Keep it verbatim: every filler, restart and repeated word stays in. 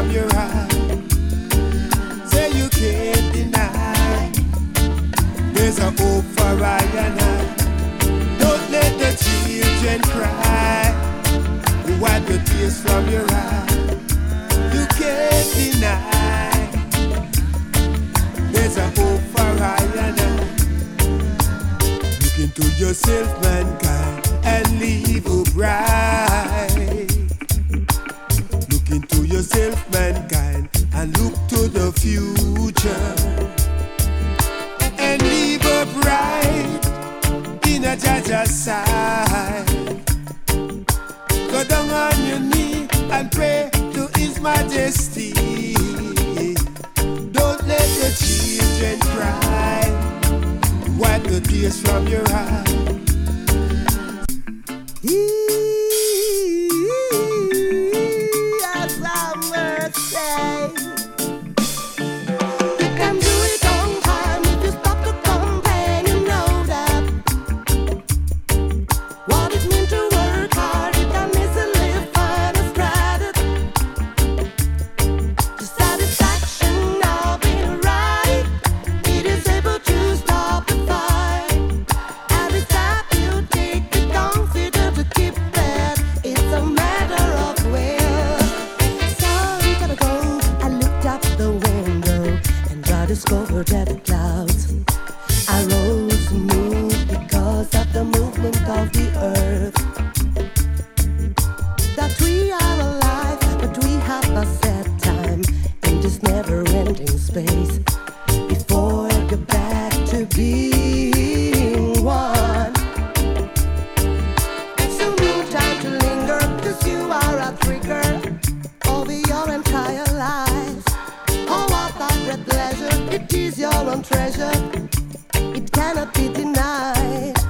from your eye. Say you can't deny. There's a hope for I and I. Don't let the children cry. Wipe the tears from your eye. You can't deny. There's a hope for I and I. Look into yourself, mankind, and leave a bright. Look into yourself, mankind, and look to the future. And leave a bright in a Jaja's side. Go down on your knee and pray to His Majesty. Don't let the children cry. Wipe the tears from your eyes. Yes, I must say. You can do it on time if you stop to complain. You know that what it means to work hard, you can easily find a strategy. The satisfaction of being right, it is able to stop the fight. Every step you take, you consider to keep that. It's a matter of will. Some time ago, I looked out the window and I discovered that the clouds I rose and moved because of the movement of the earth. That we are alive, but we have a set time in this never-ending space before I get back to being one. So no time to linger, 'cause you are a trigger over your entire life. Oh, what a great pleasure, it is your own treasure, it cannot be denied.